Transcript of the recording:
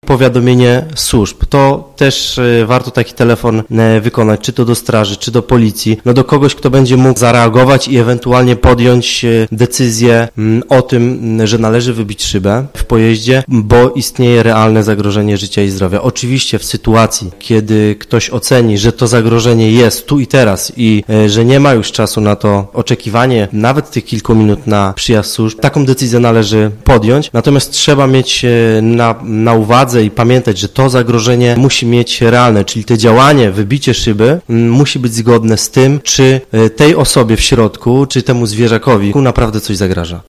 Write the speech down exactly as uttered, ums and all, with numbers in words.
powiadomienie służb. To też warto taki telefon wykonać, czy to do straży, czy do policji, no do kogoś, kto będzie mógł zareagować i ewentualnie podjąć decyzję o tym, że należy wybić szybę w pojeździe, bo istnieje realne zagrożenie życia i zdrowia. Oczywiście w sytuacji, kiedy ktoś oceni, że to zagrożenie jest tu i teraz i że nie ma już czasu na to oczekiwanie nawet tych kilku minut na przyjazd służb, taką decyzję należy podjąć. Natomiast trzeba mieć na, na uwadze i pamiętać, że to zagrożenie musi mieć realne, czyli to działanie, wybicie szyby musi być zgodne z tym, czy tej osobie w środku, czy temu zwierzakowi naprawdę coś zagraża.